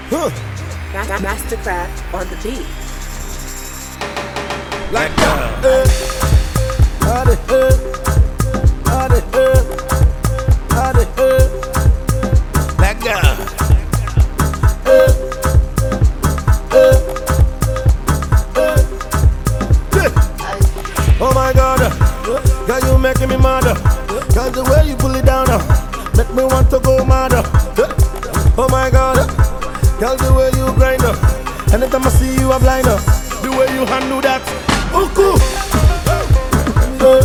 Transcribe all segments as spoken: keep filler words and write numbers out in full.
Huh. Mastercraft on the beat. Like that. Uh, how the hell? How the hell? How the hell? Like that. Uh, uh, uh, yeah. Oh my God, uh, girl, you making me mad. Cause the way you pull it down, uh, make me want to go mad. Uh, oh my God, uh, girl, the way you grind. Uh, anytime I see you, I'm blind. Uh, the way you handle that. Oh, cool. Uh, uh,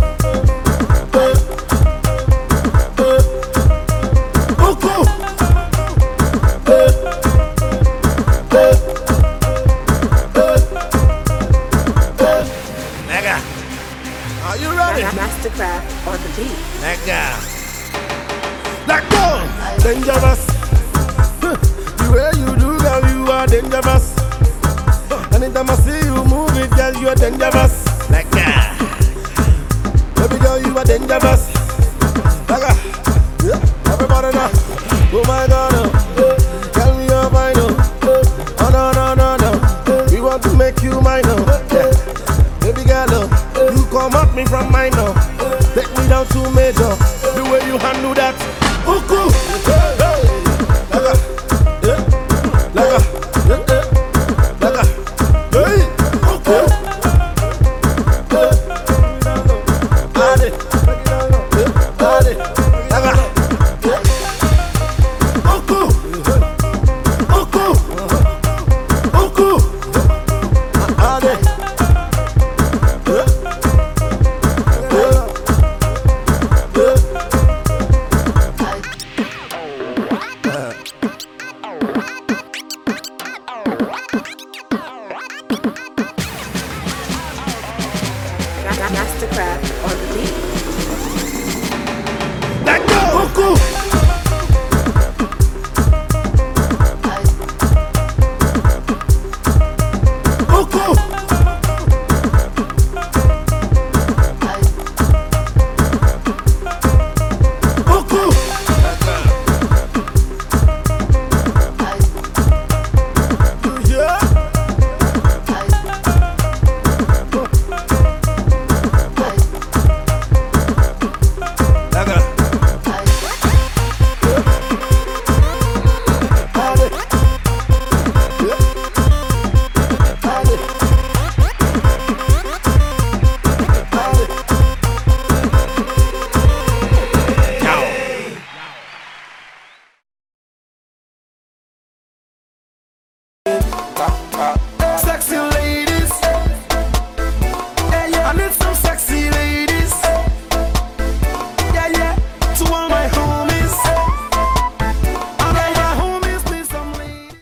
uh, oh, cool. Uh, uh, uh, uh. Nigga, are you ready? Mastercraft on the beat. Nigga, let go. Dangerous. Huh. The way you do, girl, you are dangerous. Anytime I see you move it, girl, you are dangerous. Like that. Baby girl, you are dangerous. Like that. Yeah, everybody know. Oh my God, oh. Tell me you're fine, oh. Oh no, no, no, no. We want to make you mine, oh. Yeah. Baby girl, oh. You come at me from mine, oh. Take me down to major. The way you handle that.